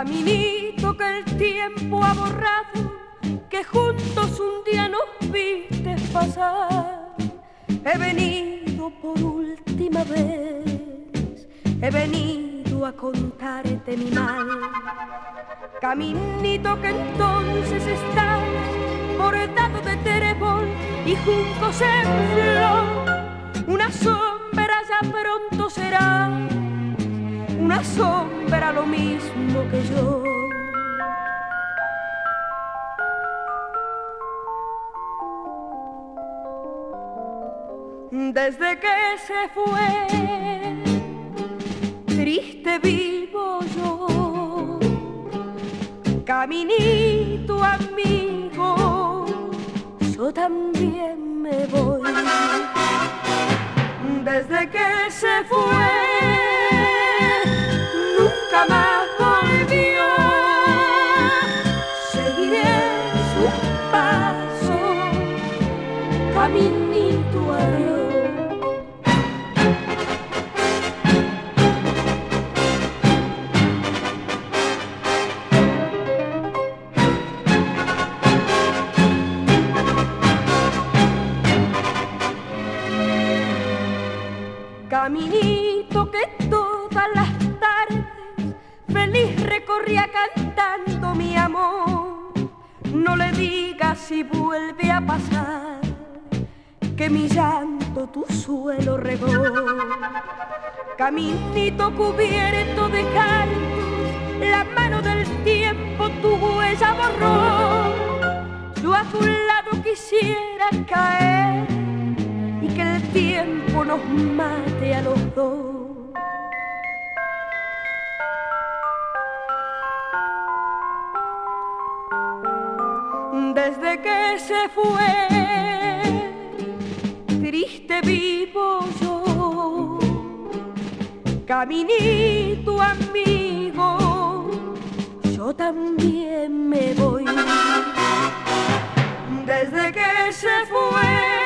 Caminito que el tiempo ha borrado, que juntos un día nos viste pasar. He venido por última vez, he venido a contarte mi mal. Caminito que entonces estás bordado de trébol y juncos en flor. Una sombra ya pronto será, una sombra lo mismo que yo. Desde que se fue, triste vivo yo. Caminito amigo, yo también me voy. Desde que se fue, nunca más volvió. Seguiré su paso, caminito adiós. Caminito que todas las tardes feliz recorría cantando mi amor. No le digas si vuelve a pasar que mi llanto tu suelo regó. Caminito cubierto de cantos, la mano del tiempo tu huella borró. Yo a tu lado quisiera caer y que el tiempo nos mate a los dos. Desde que se fue, triste vivo yo. Caminito amigo, yo también me voy. Desde que se fue,